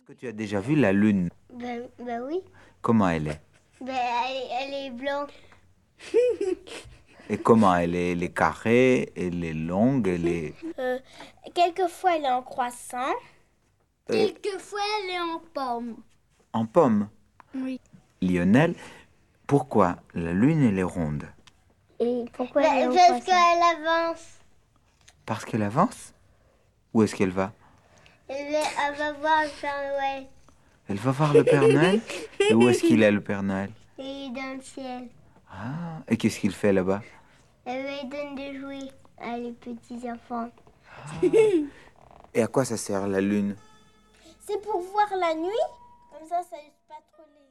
Que tu as déjà vu la lune? Ben oui. Comment elle est? Elle est blanche. Et comment elle est? Elle est carrée, elle est longue, elle est... Quelquefois, elle est en croissant. Euh, Quelquefois, elle est en pomme. en pomme. Oui. Lionel, pourquoi la lune elle est ronde? Et pourquoi elle est en croissant? Parce qu'elle avance. Parce qu'elle avance? Où est-ce qu'elle va? Elle va voir le Père Noël. Elle va voir le Père Noël? Et où est-ce qu'il est le Père Noël? Et il est dans le ciel. Ah, et qu'est-ce qu'il fait là-bas? Elle donne des jouets à les petits enfants. Et à quoi ça sert la lune? C'est pour voir la nuit. Comme ça use pas trop les